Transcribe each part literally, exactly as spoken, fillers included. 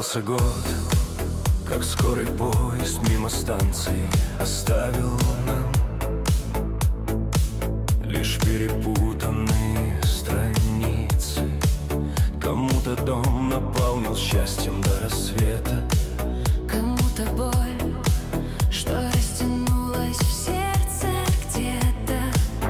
Промчался год, как скорый поезд мимо станции оставил нам лишь перепутанные страницы. Кому-то дом наполнил счастьем до рассвета, кому-то боль, что растянулась в сердце где-то.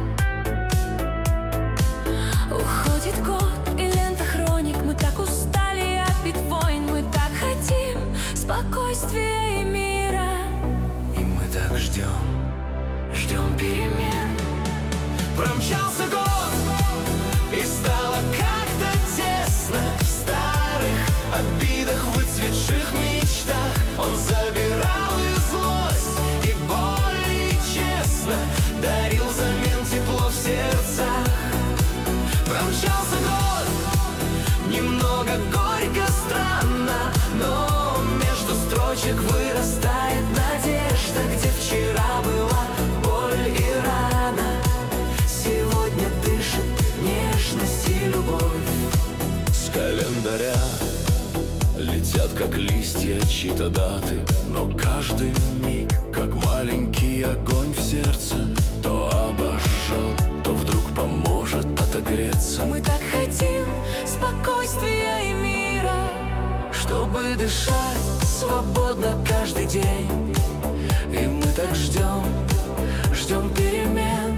Уходит год и лента хроник. Мы так устали от битвойн, мы так хотим спокойствия и мира. И мы так ждем, ждем перемен. Промчался год, и стало как-то тесно в старых обидах, выцветших мечтах. Он забирал и злость, и боль, и честно дарил взамен тепло в сердцах. Промчался год, немного горько, странно, но между строчек вырастает надежда. Где вчера была боль и рана, сегодня дышит нежность и любовь. С календаря летят, как листья, чьи-то даты, но каждый миг, как маленький огонь в сердце, то обожжет, то вдруг поможет отогреться. Мы так хотим спокойствия и мира, чтобы дышать свободно каждый день. И мы так ждем, ждем перемен.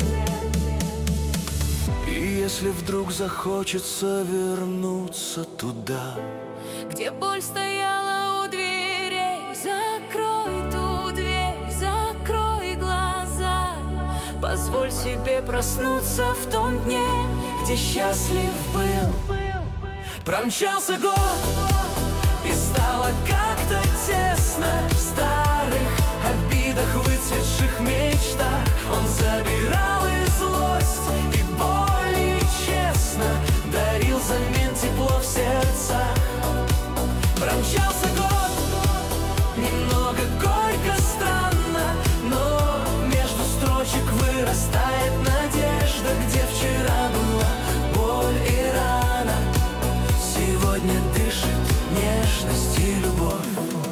И если вдруг захочется вернуться туда, где боль стояла у дверей, закрой ту дверь, закрой глаза. Позволь себе проснуться в том дне, где счастлив был. Промчался год, и стало как-то тесно в старых обидах, выцветших мечтах. Он забирал и злость, и боль, и честно дарил взамен тепло в сердцах. Промчался год, немного горько, странно, но между строчек вырастает надежда. Где вчера была боль и рана, сегодня дышит нежность и любовь.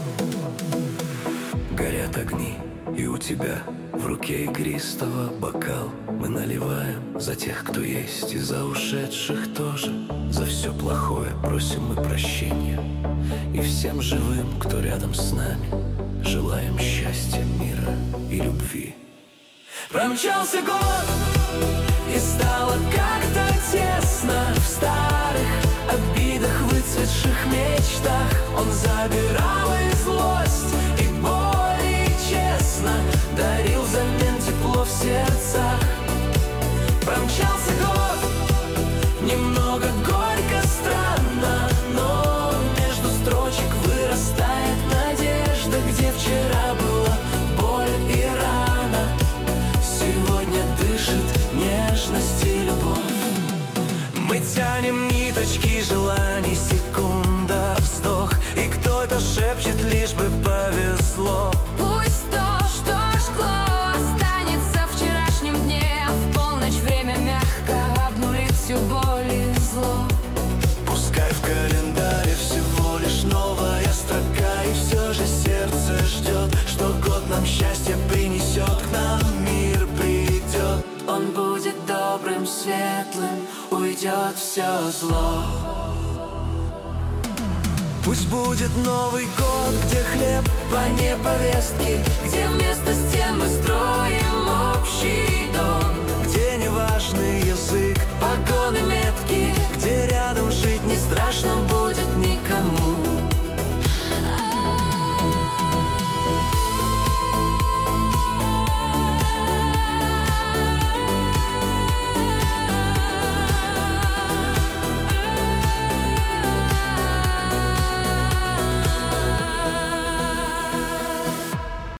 горят огни, и у тебя в руке игристого бокал. Мы наливаем за тех, кто есть, и за ушедших тоже. За все плохое просим мы прощения, и всем живым, кто рядом с нами, желаем счастья, мира и любви. Промчался год, и стало как-то тесно в старых обидах, выцветших мечтах. Он забирал и злость, и боль, и честно дарил взамен тепло в сердцах. Промчался год, немного горько, странно, но между строчек вырастает надежда. Где вчера была боль и рана, сегодня дышит нежность и любовь. Мы тянем ниточки желаний, секунда, вздох, и кто-то шепчет, лишь бы повезло. Пусть то, что жгло, останется в вчерашнем дне, а в полночь время мягко обнулит всю боль и зло. Пускай в календаре всего лишь новая строка, и все же сердце ждет, что год нам счастье принесет, к нам мир придет. Он будет добрым, светлым, уйдет все зло. Пусть будет Новый год, где хлеб, а не повестки, Где вместо стен мы строим